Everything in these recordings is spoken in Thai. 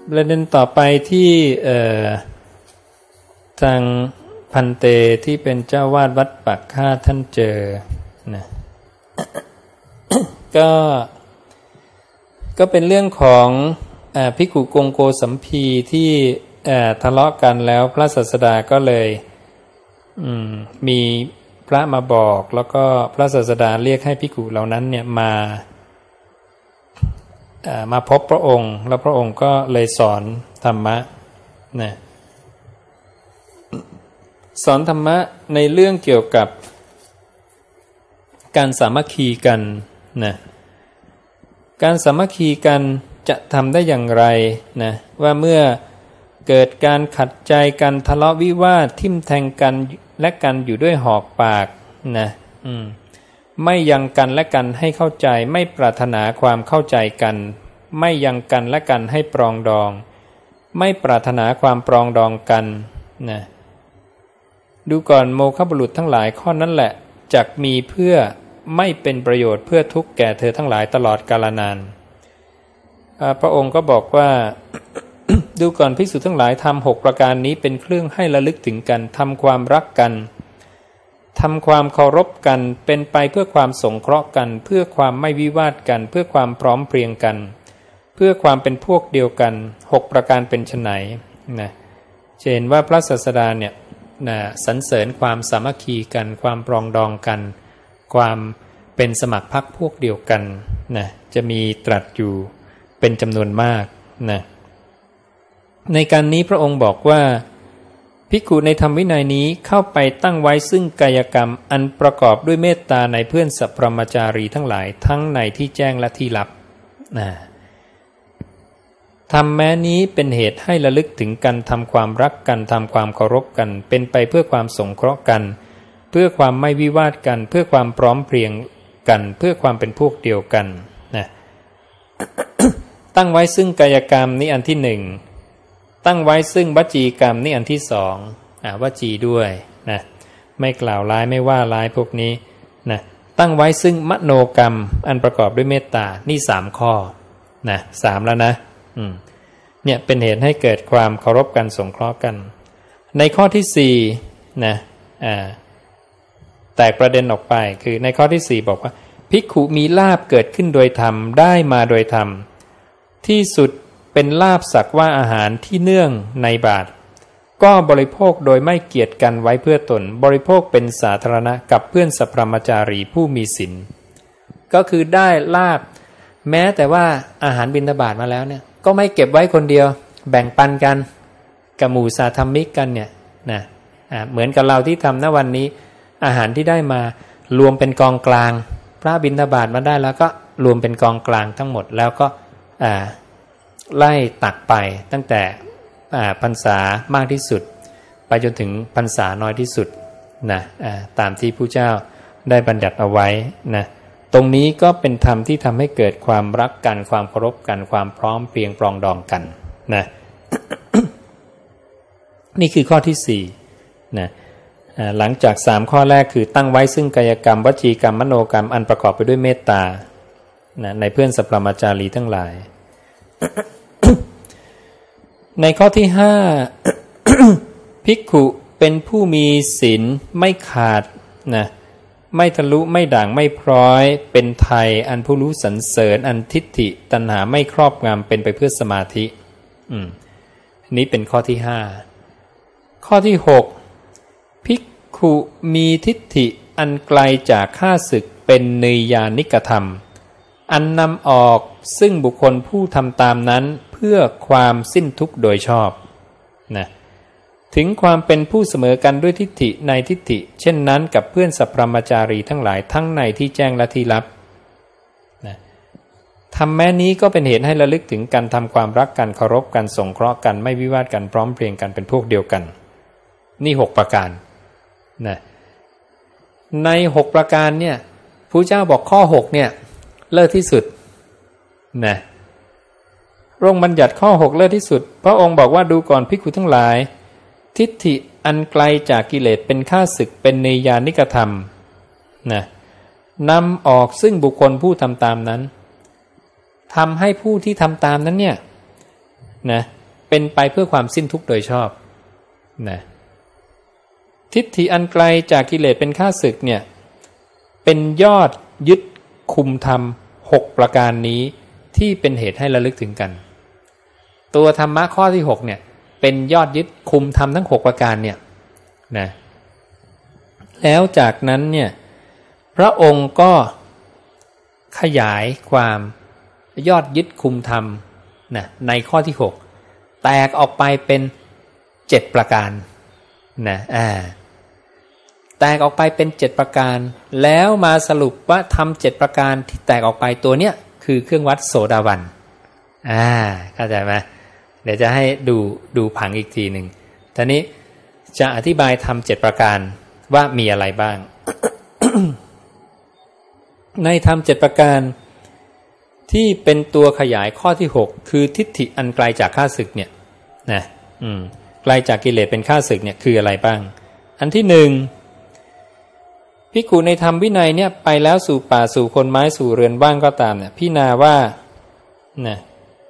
ประเด็นต่อไปที่ทางพันเตที่เป็นเจ้าวาดวัดปากคาดท่านเจอนะก็เป็นเรื่องของภิกขุกงโกสัมพีที่ทะเลาะกันแล้วพระศาสดาก็เลยมีพระมาบอกแล้วก็พระศาสดาเรียกให้ภิกขุเหล่านั้นเนี่ยมาพบพระองค์แล้วพระองค์ก็เลยสอนธรรมะนะสอนธรรมะในเรื่องเกี่ยวกับการสามัคคีกันนะการสามัคคีกันจะทำได้อย่างไรนะว่าเมื่อเกิดการขัดใจกันทะเลาะวิวาททิ่มแทงกันและกันอยู่ด้วยหอกปากนะไม่ยังกันและกันให้เข้าใจไม่ปรารถนาความเข้าใจกันไม่ยังกันและกันให้ปรองดองไม่ปรารถนาความปรองดองกันนะดูก่อนโมฆะบุรุษทั้งหลายข้อนั้นแหละจักมีเพื่อไม่เป็นประโยชน์เพื่อทุกข์แก่เธอทั้งหลายตลอดกาลนานพระองค์ก็บอกว่า ดูก่อนภิกษุทั้งหลายทำ6ประการนี้เป็นเครื่องให้ระลึกถึงกันทำความรักกันทำความเคารพกันเป็นไปเพื่อความสงเคราะห์กันเพื่อความไม่วิวาทกันเพื่อความพร้อมเพรียงกันเพื่อความเป็นพวกเดียวกัน6ประการเป็นไฉนนะเห็นว่าพระศาสดาเนี่ยสรรเสริญความสามัคคีกันความปรองดองกันความเป็นสมัครพรรคพวกเดียวกันนะจะมีตรัสอยู่เป็นจำนวนมากนะในการนี้พระองค์บอกว่าภิกขุในธรรมวินัยนี้เข้าไปตั้งไว้ซึ่งกายกรรมอันประกอบด้วยเมตตาในเพื่อนสัพพมจารีทั้งหลายทั้งในที่แจ้งและที่ลับธรรมแม้นี้เป็นเหตุให้ระลึกถึงกันทำความรักกันทำความเคารพกันเป็นไปเพื่อความสงเคราะห์กันเพื่อความไม่วิวาทกันเพื่อความพร้อมเพรียงกันเพื่อความเป็นพวกเดียวกันนะ ตั้งไว้ซึ่งกายกรรมนี้อันที่หนึ่งตั้งไว้ซึ่งวจีกรรมนี่อันที่สองวจีด้วยนะไม่กล่าวร้ายไม่ว่าร้ายพวกนี้นะตั้งไว้ซึ่งมโนกรรมอันประกอบด้วยเมตตานี่3ข้อนะ3แล้วนะเนี่ยเป็นเหตุให้เกิดความเคารพกันสงเคราะห์กันในข้อที่4นะแตกประเด็นออกไปคือในข้อที่4บอกว่าภิกขุมีลาภเกิดขึ้นโดยธรรมได้มาโดยธรรมที่สุดเป็นลาภสักว่าอาหารที่เนื่องในบาตรก็บริโภคโดยไม่เกียจกันไว้เพื่อตนบริโภคเป็นสาธารณะกับเพื่อนสัพพมจารีผู้มีศีลก็คือได้ลาภแม้แต่ว่าอาหารบิณฑบาตมาแล้วเนี่ยก็ไม่เก็บไว้คนเดียวแบ่งปันกันกับหมู่สาธรรมิกกันเนี่ยนะเหมือนกับเราที่ทำณวันนี้อาหารที่ได้มารวมเป็นกองกลางพระบิณฑบาตมาได้แล้วก็รวมเป็นกองกลางทั้งหมดแล้วก็ไล่ตักไปตั้งแต่พรรษามากที่สุดไปจนถึงพรรษาน้อยที่สุดนะตามที่ผู้เจ้าได้บัญญัติเอาไว้นะตรงนี้ก็เป็นธรรมที่ทำให้เกิดความรักกันความเคารพกันความพร้อมเพรียงปรองดองกันนะ นี่คือข้อที่4นะหลังจาก3ข้อแรกคือตั้งไว้ซึ่งกายกรรมวจีกรรมมโนกรรมอันประกอบไปด้วยเมตตานะในเพื่อนสัพพมจารีทั้งหลาย ในข้อที่5 ภิกขุเป็นผู้มีศีลไม่ขาดนะไม่ทะลุไม่ด่างไม่พร้อยเป็นไทยอันผู้รู้สรรเสริญอันทิฏฐิตัณหาไม่ครอบงำเป็นไปเพื่อสมาธินี้เป็นข้อที่5ข้อที่6ภิกขุมีทิฏฐิอันไกลจากข้าศึกเป็นเนยยานิกธรรมอันนำออกซึ่งบุคคลผู้ทำตามนั้นเพื่อความสิ้นทุกข์โดยชอบนะถึงความเป็นผู้เสมอกันด้วยทิฏฐิในทิฏฐิเช่นนั้นกับเพื่อนสัพพมจารีทั้งหลายทั้งในที่แจ้งและที่ลับนะทำแม้นี้ก็เป็นเหตุให้ระลึกถึงการทำความรักกันเคารพกันสงเคราะห์กันไม่วิวาทกันพร้อมเพรียงกันเป็นพวกเดียวกันนี่6ประการนะใน6ประการเนี่ยพระเจ้าบอกข้อ6เนี่ยเลิศที่สุดนะพระองค์บัญญัติข้อ6เลิศที่สุดพระองค์บอกว่าดูก่อนภิกขุทั้งหลายทิฏฐิอันไกลจากกิเลสเป็นข้าศึกเป็นเนยยานิกธรรมนะนำออกซึ่งบุคคลผู้ทำตามนั้นทำให้ผู้ที่ทำตามนั้นเนี่ยนะเป็นไปเพื่อความสิ้นทุกข์โดยชอบนะทิฏฐิอันไกลจากกิเลสเป็นข้าศึกเนี่ยเป็นยอดยึดคุมธรรม6ประการนี้ที่เป็นเหตุให้ระลึกถึงกันตัวธรรมะข้อที่6เนี่ยเป็นยอดยึดคุมธรรมทั้ง6ประการเนี่ยนะแล้วจากนั้นเนี่ยพระองค์ก็ขยายความยอดยึดคุมธรรมนะในข้อที่6แตกออกไปเป็น7ประการนะแตกออกไปเป็น7ประการแล้วมาสรุปว่าทำ7ประการที่แตกออกไปตัวเนี้ยคือเครื่องวัดโสดาบันเข้าใจไหมเดี๋ยวจะให้ดูผังอีกทีหนึ่งทีนี้จะอธิบายทำ7ประการว่ามีอะไรบ้าง ในทำ7ประการที่เป็นตัวขยายข้อที่6คือทิฏฐิอันไกลจากข้าศึกเนี่ยนะไกลจากกิเลสเป็นข้าศึกเนี่ยคืออะไรบ้างอันที่1ภิกขุในธรรมวินัยเนี่ยไปแล้วสู่ป่าสู่คนไม้สู่เรือนว่างก็ตามเนี่ยพิจารณาว่านะ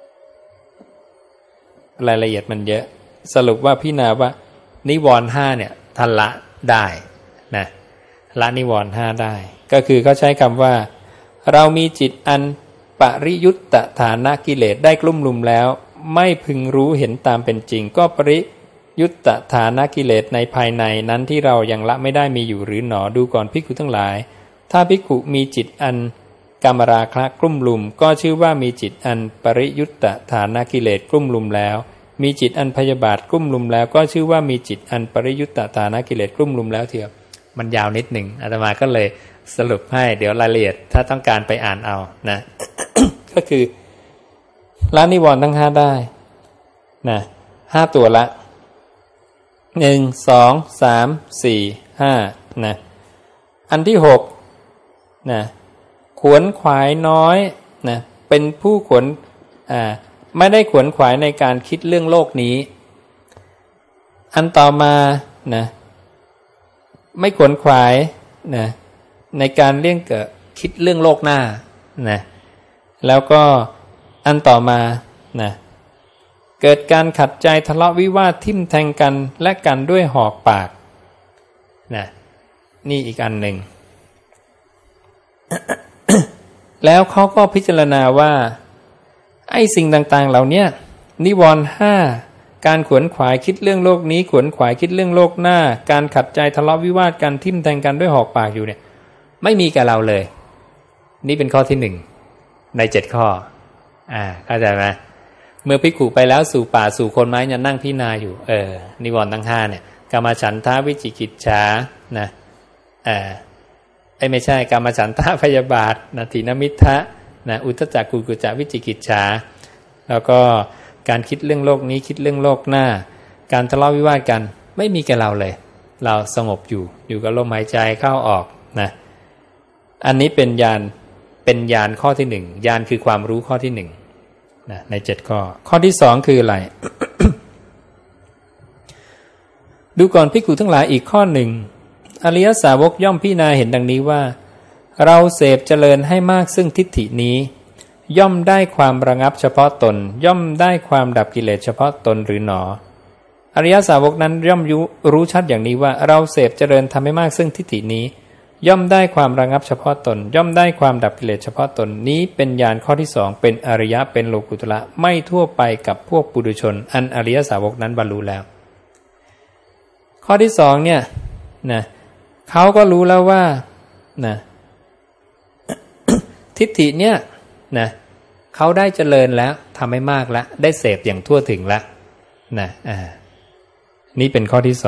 รายละเอียดมันเยอะสรุปว่าพิจารณาว่านิวรณ์5เนี่ยท่านละได้นะละนิวรณ์5ได้ก็คือเขาใช้คำว่าเรามีจิตอันปริยุตตฐานะกิเลสได้กลุ่มลุมแล้วไม่พึงรู้เห็นตามเป็นจริงก็ปริยุตตฐานะกิเลสในภายในนั้นที่เรายังละไม่ได้มีอยู่หรือหนอดูก่อนภิกขุทั้งหลายถ้าภิกขุมีจิตอันกามราคะกลุ่มลุมก็ชื่อว่ามีจิตอันปริยุตตฐานะกิเลสกลุ่มลุมแล้วมีจิตอันพยาบาทกลุ่มลุมแล้วก็ชื่อว่ามีจิตอันปริยุตตฐานะกิเลสกลุ่มลุมแล้วเถียวมันยาวนิดหนึ่งอาตมาก็เลยสรุปให้เดี๋ยวรายละเอียดถ้าต้องการไปอ่านเอานะ ก็คือละนิวรณ์ทั้ง5ได้นะ5ตัวละ1 2 3 4 5นะอันที่6นะขวนขวายน้อยนะเป็นผู้ขวนไม่ได้ขวนขวายในการคิดเรื่องโลกนี้อันต่อมานะไม่ขวนขวายนะในการเรื่องคิดเรื่องโลกหน้านะแล้วก็อันต่อมานะเกิดการขัดใจทะเลาะวิวาททิ่มแทงกันและกันด้วยหอกปากนะนี่อีกอันหนึ่ง แล้วเขาก็พิจารณาว่าไอ้สิ่งต่างๆเหล่านี้นิวรณ์5การขวนขวายคิดเรื่องโลกนี้ขวนขวายคิดเรื่องโลกหน้าการขัดใจทะเลาะวิวาทกันทิ่มแทงกันด้วยหอกปากอยู่เนี่ยไม่มีกับเราเลยนี่เป็นข้อที่1ใน7ข้อเข้าใจไหมเมื่อภิกขุไปแล้วสู่ป่าสู่คนไม้เนี่ยนั่งพิจารณาอยู่นิวรณ์ทั้ง5เนี่ยกามฉันทะวิจิกิจฉานะไม่ใช่กามฉันทะพยาบาทนะถีนมิทธะนะอุทธัจจะกุกุจจะวิจิกิจฉาแล้วก็การคิดเรื่องโลกนี้คิดเรื่องโลกหน้าการทะเลาะวิวาทกันไม่มีแก่เราเลยเราสงบอยู่กับลมหายใจเข้าออกนะอันนี้เป็นญาณข้อที่1ญาณคือความรู้ข้อที่1นะใน7ข้อที่2คืออะไร ดูก่อนภิกขุทั้งหลายอีกข้อหนึ่งอริยสาวกย่อมพิจารณาเห็นดังนี้ว่าเราเสพเจริญให้มากซึ่งทิฏฐินี้ย่อมได้ความระงับเฉพาะตนย่อมได้ความดับกิเลสเฉพาะตนหรือหนออริยสาวกนั้นย่อมรู้ชัดอย่างนี้ว่าเราเสพเจริญทำให้มากซึ่งทิฏฐินี้ย่อมได้ความระงับเฉพาะตนย่อมได้ความดับกิเลสเฉพาะตนนี้เป็นญาณข้อที่2เป็นอริยะเป็นโลกุตระไม่ทั่วไปกับพวกปุถุชนอันอริยสาวกนั้นบรรลุแล้วข้อที่2เนี่ยนะเขาก็รู้แล้วว่านะทิฏฐิเนี่ยนะเขาได้เจริญแล้วทำให้มากแล้วได้เสพอย่างทั่วถึงแล้วนะนี่เป็นข้อที่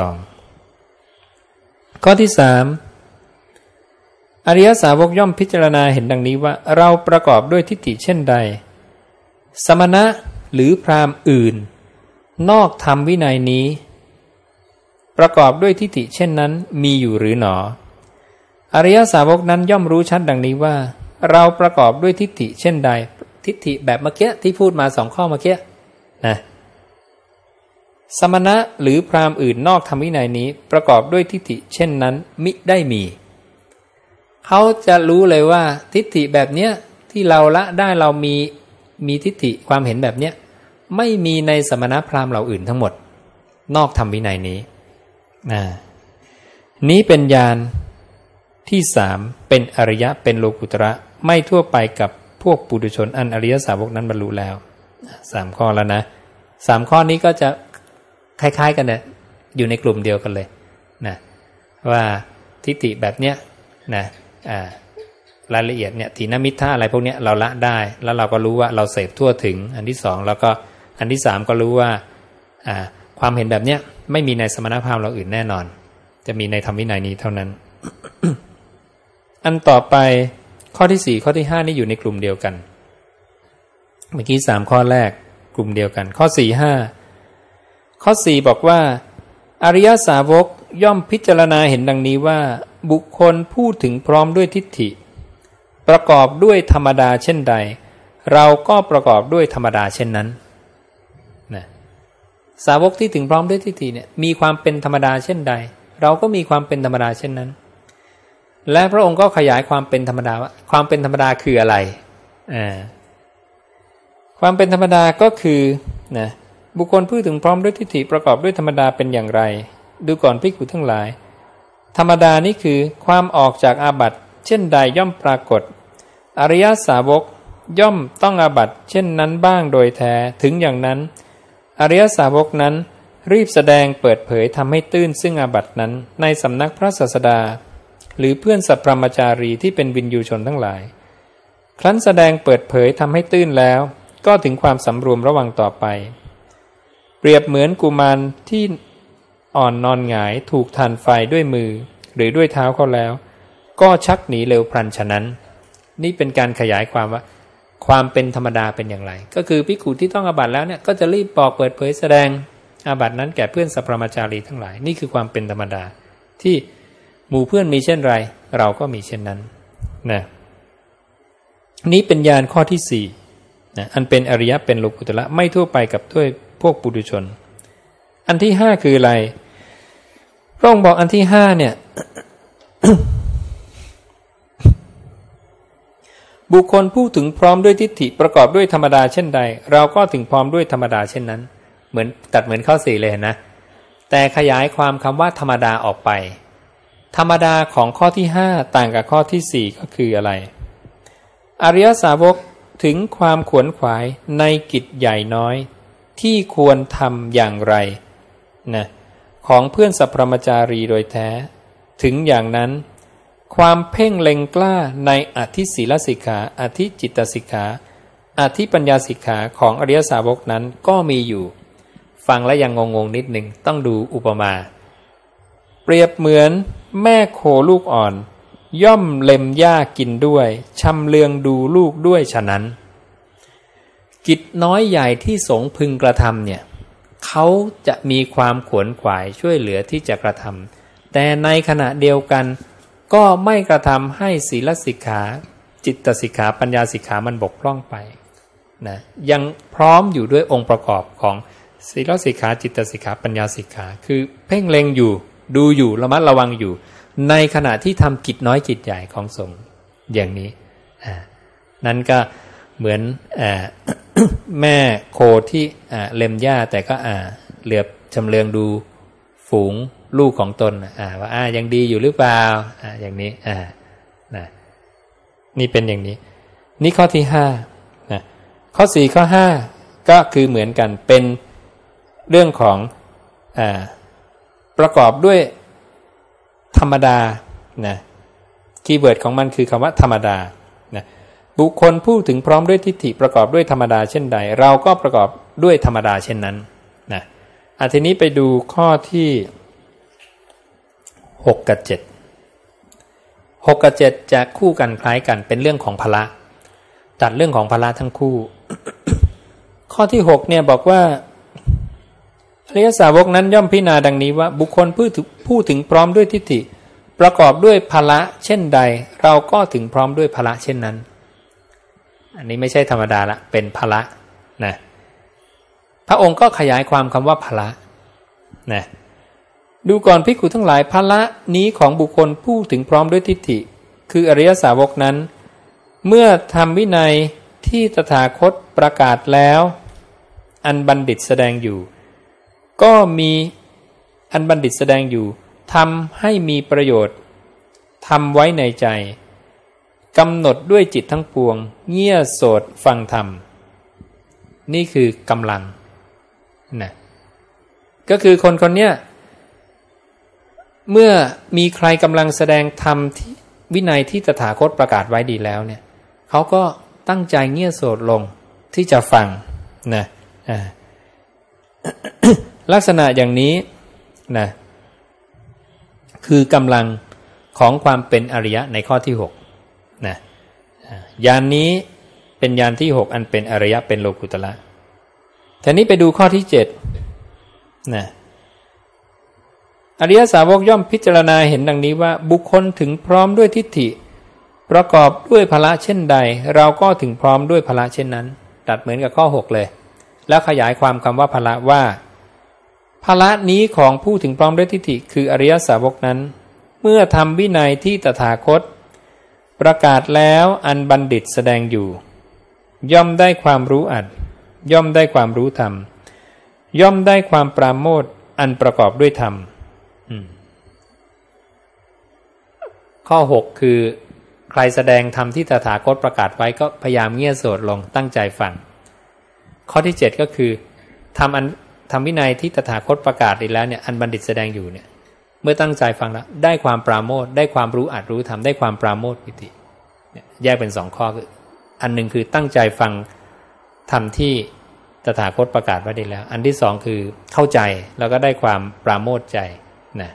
2ข้อที่3อริยสาวกย่อมพิจารณาเห็นดังนี้ว่าเราประกอบด้วยทิฏฐิเช่นใดสมณะหรือพราหมณ์อื่นนอกธรรมวินัยนี้ประกอบด้วยทิฏฐิเช่นนั้นมีอยู่หรือหนออริยสาวกนั้นย่อมรู้ชัดดังนี้ว่าเราประกอบด้วยทิฏฐิเช่นใดทิฏฐิแบบเมื่อกี้ที่พูดมา2ข้อเมื่อกี้นะสมณะหรือพราหมณ์อื่นนอกธรรมวินัยนี้ประกอบด้วยทิฏฐิเช่นนั้นมิได้มีเขาจะรู้เลยว่าทิฏฐิแบบเนี้ยที่เราละได้เรามีทิฏฐิความเห็นแบบเนี้ยไม่มีในสมณพราหมณ์เหล่าอื่นทั้งหมดนอกธรรมวินัยนี้นี้เป็นญาณที่สามเป็นอริยะเป็นโลกุตระไม่ทั่วไปกับพวกปุถุชนอันอริยสาวกนั้นบรรลุแล้ว3ข้อแล้วนะ3ข้อนี้ก็จะคล้ายๆกันเนี่ยอยู่ในกลุ่มเดียวกันเลยนะว่าทิฏฐิแบบเนี้ยนะรายละเอียดเนี่ยถีนมิทธะอะไรพวกเนี้ยเราละได้แล้วเราก็รู้ว่าเราเสพทั่วถึงอันที่2แล้วก็อันที่3ก็รู้ว่าความเห็นแบบเนี้ยไม่มีในสมณพราหมณ์เราอื่นแน่นอนจะมีในธรรมวินัยนี้เท่านั้น อันต่อไปข้อที่4ข้อที่5นี่อยู่ในกลุ่มเดียวกันเมื่อกี้3ข้อแรกกลุ่มเดียวกันข้อ4 5ข้อ4บอกว่าอริยสาวกย่อมพิจารณาเห็นดังนี้ว่าบุคคลพูดถึงพร้อมด้วยทิฏฐิประกอบด้วยธรรมดาเช่นใดเราก็ประกอบด้วยธรรมดาเช่นนั้นนะสาวกที่ถึงพร้อมด้วยทิฏฐิเนี่ยมีความเป็นธรรมดาเช่นใดเราก็มีความเป็นธรรมดาเช่นนั้นและพระองค์ก็ขยายความเป็นธรรมดาว่าความเป็นธรรมดาคืออะไรความเป็นธรรมดาก็คือนะบุคคลพูดถึงพร้อมด้วยทิฏฐิประกอบด้วยธรรมดาเป็นอย่างไรดูก่อนภิกขุทั้งหลายธรรมดานี่คือความออกจากอาบัติเช่นใดย่อมปรากฏอริยสาวกย่อมต้องอาบัติเช่นนั้นบ้างโดยแท้ถึงอย่างนั้นอริยสาวกนั้นรีบแสดงเปิดเผยทำให้ตื้นซึ่งอาบัตินั้นในสำนักพระศาสดาหรือเพื่อนสัพพมจารีที่เป็นวินยูชนทั้งหลายครั้นแสดงเปิดเผยทำให้ตื้นแล้วก็ถึงความสำรวมระวังต่อไปเปรียบเหมือนกุมารที่อ่อนนอนหงายถูกทานไฟด้วยมือหรือด้วยเท้าเขาแล้วก็ชักหนีเร็วพลันฉะนั้นนี่เป็นการขยายความว่าความเป็นธรรมดาเป็นอย่างไรก็คือภิกขุที่ต้องอาบัติแล้วเนี่ยก็จะรีบบอกเปิดเผยแสดงอาบัตินั้นแก่เพื่อนสัพพมจารีทั้งหลายนี่คือความเป็นธรรมดาที่หมู่เพื่อนมีเช่นไรเราก็มีเช่นนั้นนะนี้เป็นญาณข้อที่4นะอันเป็นอริยะเป็นโลกุตระไม่ทั่วไปกับด้วยพวกปุถุชนอันที่5คืออะไรพระองค์บอกอันที่5เนี่ย บุคคลผู้ถึงพร้อมด้วยทิฏฐิประกอบด้วยธรรมดาเช่นใดเราก็ถึงพร้อมด้วยธรรมดาเช่นนั้นเหมือนข้อ4เลยนะแต่ขยายความคำว่าธรรมดาออกไปธรรมดาของข้อที่5ต่างกับข้อที่4ก็คืออะไรอริยสาวกถึงความขวนขวายในกิจใหญ่น้อยที่ควรทำอย่างไรนะของเพื่อนสัพพมจารีโดยแท้ถึงอย่างนั้นความเพ่งเล็งกล้าในอธิศีลสิกขาอธิจิตตสิกขาอธิปัญญาสิกขาของอริยสาวกนั้นก็มีอยู่ฟังแล้วยังงงๆนิดหนึ่งต้องดูอุปมาเปรียบเหมือนแม่โคลูกอ่อนย่อมเล็มหญ้ากินด้วยชำเลืองดูลูกด้วยฉะนั้นกิจน้อยใหญ่ที่สงฆ์พึงกระทำเนี่ยเขาจะมีความขวนขวายช่วยเหลือที่จะกระทำแต่ในขณะเดียวกันก็ไม่กระทำให้ศีลสิกขาจิตตสิกขาปัญญาสิกขามันบกพร่องไปนะยังพร้อมอยู่ด้วยองค์ประกอบของศีลสิกขาจิตตสิกขาปัญญาสิกขาคือเพ่งเล็งอยู่ดูอยู่ระมัดระวังอยู่ในขณะที่ทำกิจน้อยกิจใหญ่ของสงฆ์อย่างนี้นั้นก็เหมือนแม่โคที่เล็มหญ้าแต่ก็เหลือบชำเลืองดูฝูงลูกของตนว่ายังดีอยู่หรือเปล่าอย่างนี้นะนี่เป็นอย่างนี้นี่ข้อที่5นะข้อ4ข้อ5ก็คือเหมือนกันเป็นเรื่องของประกอบด้วยธรรมดานะคีย์เวิร์ดของมันคือคำว่าธรรมดานะบุคคลผู้ถึงพร้อมด้วยทิฏฐิประกอบด้วยธรรมดาเช่นใดเราก็ประกอบด้วยธรรมดาเช่นนั้นนะทีนี้ไปดูข้อที่6กับ7 6กับ7จะคู่กันคล้ายกันเป็นเรื่องของภละตัดเรื่องของภละทั้งคู่ ข้อที่6เนี่ยบอกว่าอริยสาวกนั้นย่อมพิจารณาดังนี้ว่าบุคคลผู้ถึงพร้อมด้วยทิฏฐิประกอบด้วยภละเช่นใดเราก็ถึงพร้อมด้วยภละเช่นนั้นอันนี้ไม่ใช่ธรรมดาละเป็นภละนะพระองค์ก็ขยายความคำว่าภละนะดูก่อนภิกขุทั้งหลายภละนี้ของบุคคลผู้ถึงพร้อมด้วยทิฏฐิคืออริยสาวกนั้นเมื่อทำวินัยที่ตถาคตประกาศแล้วอันบัณฑิตแสดงอยู่ก็มีอันบัณฑิตแสดงอยู่ทำให้มีประโยชน์ทำไว้ในใจกำหนดด้วยจิตทั้งปวงเงี่ยโสดฟังธรรมนี่คือกำลังนะก็คือคนคนเนี้ยเมื่อมีใครกำลังแสดงธรรมที่วินัยที่ตถาคตประกาศไว้ดีแล้วเนี่ยเขาก็ตั้งใจเงี่ยโสดลงที่จะฟังนะลักษณะอย่างนี้นะคือกำลังของความเป็นอริยะในข้อที่6นะญาณ นี้เป็นญาณที่6อันเป็นอริยะเป็นโลกุตระทีนี้ไปดูข้อที่7นะอริยสาวกย่อมพิจารณาเห็นดังนี้ว่าบุคคลถึงพร้อมด้วยทิฏฐิประกอบด้วยพละเช่นใดเราก็ถึงพร้อมด้วยพละเช่นนั้นตัดเหมือนกับข้อ6เลยแล้วขยายความคำว่าพละว่าพละนี้ของผู้ถึงพร้อมด้วยทิฏฐิคืออริยสาวกนั้นเมื่อทำวินัยที่ตถาคตประกาศแล้วอันบัณฑิตแสดงอยู่ย่อมได้ความรู้อัดย่อมได้ความรู้ธรรมย่อมได้ความปราโมทย์อันประกอบด้วยธรรมข้อ6คือใครแสดงธรรมที่ตถาคตประกาศไว้ก็พยายามเงี่ยโสดลงตั้งใจฟังข้อที่7ก็คือทำวินัยที่ตถาคตประกาศอีกแล้วเนี่ยอันบัณฑิตแสดงอยู่เนี่ยเมื่อตั้งใจฟังแล้วได้ความปราโมทย์ได้ความรู้อัดรู้ธรรมได้ความปราโมทย์ปิติเนี่ยแยกเป็น2ข้อคืออันนึงคือตั้งใจฟังธรรมที่ตถาคตประกาศไว้ดีแล้วอันที่2คือเข้าใจแล้วก็ได้ความปราโมทย์ใจนะ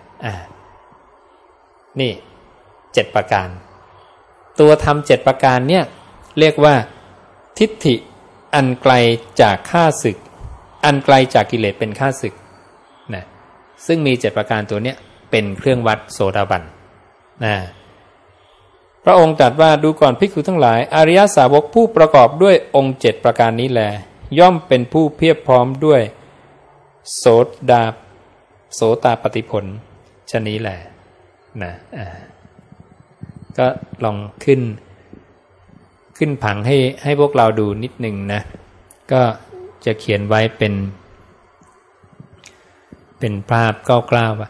นี่7ประการตัวธรรม7ประการเนี่ยเรียกว่าทิฏฐิอันไกลจากข้าศึกอันไกลจากกิเลสเป็นข้าศึกนะซึ่งมี7ประการตัวเนี้ยเป็นเครื่องวัดโสดาบันนะพระองค์ตรัสว่าดูก่อนภิกษุทั้งหลายอริยสาวกผู้ประกอบด้วยองค์7ประการนี้แลย่อมเป็นผู้เพียบพร้อมด้วยโสตาปฏิผลชะนี้แหละนะก็ลองขึ้นผังให้พวกเราดูนิดหนึ่งนะก็จะเขียนไว้เป็นภาพคร่าวๆว่า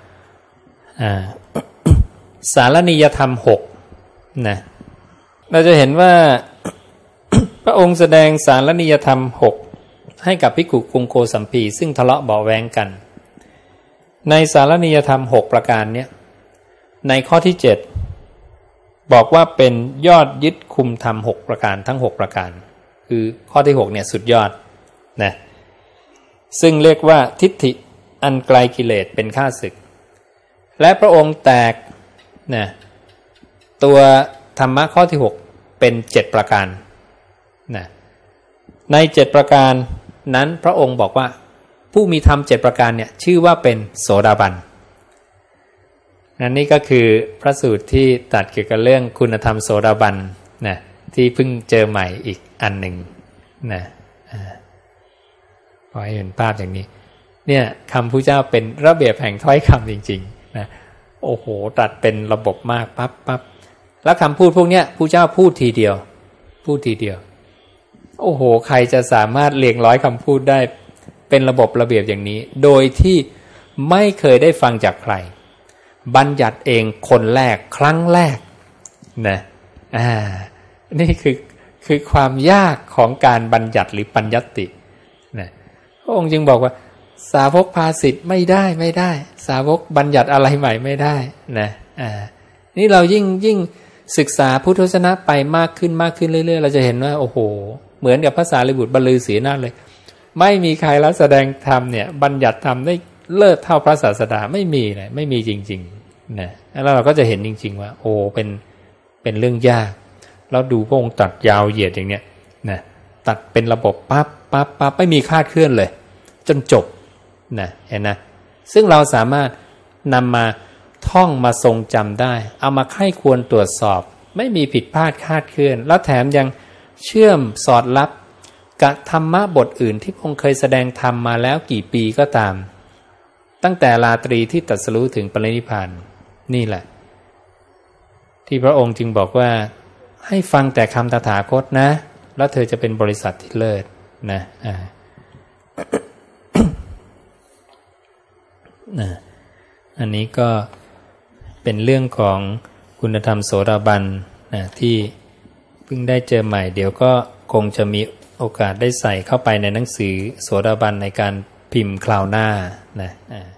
สารนิยธรรม6นะเราจะเห็นว่า พระองค์แสดงสารนิยธรรม6ให้กับภิกขุกรุงโกสัมพีซึ่งทะเลาะเบาะแว้งกันในสารนิยธรรม6ประการเนี้ยในข้อที่7บอกว่าเป็นยอดยึดคุมธรรม6ประการทั้ง6ประการคือข้อที่6เนี่ยสุดยอดนะซึ่งเรียกว่าทิฏฐิอันไกลกิเลสเป็นข้าศึกและพระองค์แตกนะตัวธรรมะข้อที่6เป็น7ประการนะใน7ประการนั้นพระองค์บอกว่าผู้มีธรรม7ประการเนี่ยชื่อว่าเป็นโสดาบันนั่นนี่ก็คือพระสูตรที่ตรัสเกี่ยวกับเรื่องคุณธรรมโสดาบันนะที่เพิ่งเจอใหม่อีกอันหนึ่งนะขอให้เห็นภาพอย่างนี้เนี่ยคำพุทธเจ้าเป็นระเบียบแห่งถ้อยคำจริงๆนะโอ้โหตรัสเป็นระบบมากปั๊บแล้วคำพูดพวกเนี้ยพุทธเจ้าพูดทีเดียวโอ้โหใครจะสามารถเรียงร้อยคำพูดได้เป็นระบบระเบียบอย่างนี้โดยที่ไม่เคยได้ฟังจากใครบัญญัติเองคนแรกครั้งแรกนะนี่คือความยากของการบัญญัติหรือปัญญัตตินะพระองค์จึงบอกว่าสาวกภาสิทธิ์ไม่ได้สาวกบัญญัติอะไรใหม่ไม่ได้นะนี่เรายิ่งศึกษาพุทธศาสนาไปมากขึ้นเรื่อยๆเราจะเห็นว่าโอ้โหเหมือนกับพระสารีบุตรบรรลือศีนาถเลยไม่มีใครแล้วแสดงธรรมเนี่ยบัญญัติธรรมได้เลิศเท่าพระศาสดาไม่มีเลยไม่มีจริงๆนะแล้วเราก็จะเห็นจริงๆว่าโอ้เป็นเรื่องยากแล้วดูพระองค์ตัดยาวเหยียดอย่างเนี้ยนะตัดเป็นระบบปั๊บไม่มีคลาดเคลื่อนเลยจนจบนะเห็นนะซึ่งเราสามารถนำมาท่องมาทรงจำได้เอามาไข้ควรตรวจสอบไม่มีผิดพลาดคลาดเคลื่อนแล้วแถมยังเชื่อมสอดรับกับธรรมะบทอื่นที่พระองค์เคยแสดงธรรมมาแล้วกี่ปีก็ตามตั้งแต่ราตรีที่ตรัสรู้ถึงปรินิพพานนี่แหละที่พระองค์จึงบอกว่าให้ฟังแต่คำตถาคตนะแล้วเธอจะเป็นบริษัทที่เลิศนะนะอันนี้ก็เป็นเรื่องของคุณธรรมโสดาบันนะที่เพิ่งได้เจอใหม่เดี๋ยวก็คงจะมีโอกาสได้ใส่เข้าไปในหนังสือโสดาบันในการพิมพ์คราวหน้านะ